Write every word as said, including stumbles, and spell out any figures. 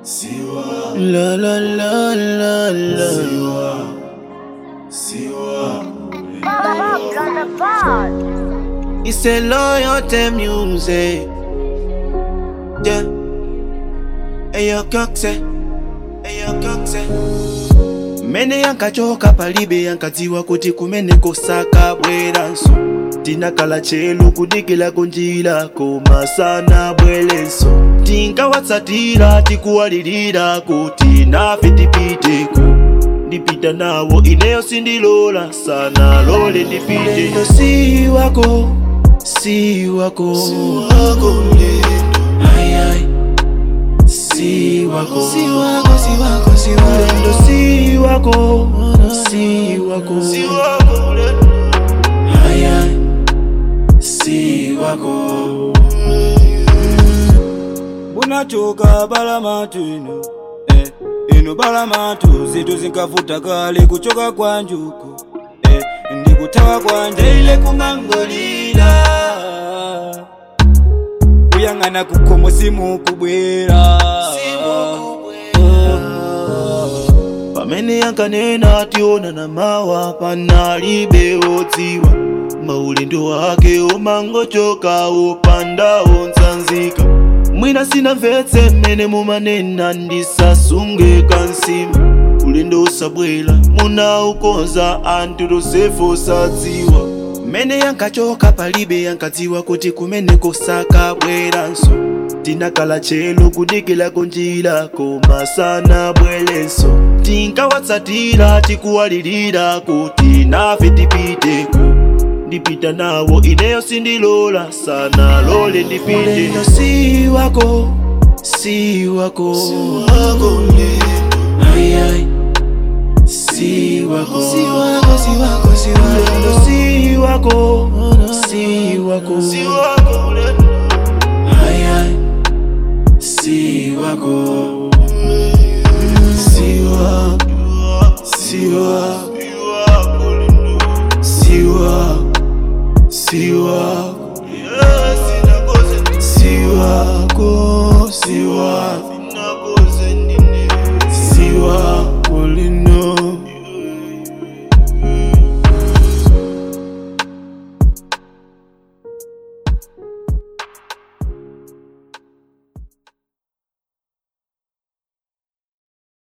Siwa, la la la la la. Siwa, Siwa. Bob's on the board. It's a loyalty music. Yeah. Hey yo kokse, hey yo kokse. Mene yankachoka palibe yankadziwa kuti kumene kosaka bweranso. Tinakala chelu kudikila kunjila koma sana bwelenso. Tinkawatsatira tikuwalirira kuti nafe tipiteko. Ndipita nawo ineyo sindilola sana lole ndipite. Lendo si wako, si wako, Si wako lendo. ay ay. Si wako, Si wako, si wako, si wako. lendo si wako, si wako, Si wako lendo. ay ay. Si wako. Bunachoka balamatu ino eh, ino balamatu zitu zinkavuta kale kuchoka kwa njuku eh, ndikutawa kwa njele kumangolila kuyangana kukomo simu kubwera Pamene yankanena ationa na mawa panalibe odziwa. Maulendo wake omangochoka opanda onsanzika. Mwina sina mvetse mene mumanena ndisasunge kansima. Ulendo usabwela muna ukonza antu Yosefu sadziwa. Mene yankachoka palibe yankadziwa kuti kumene kosaka bweranso. Tinakala chelu kudikila kunjila koma sana bwelenso. Tinkawatsatira tikuwalirira kuti nafe tipiteko. Ndipita nawo ineyo sindilola sana lole ndipite. Lendo si wako, si wako, Si wako lendo. ay ay. Si wako, Si wako, si wako, si wako. lendo si wako, si wako, Si wako lendo. ay ay. Si wako, Si wako, si wako. Si wako, si wako. Si wako, si wako.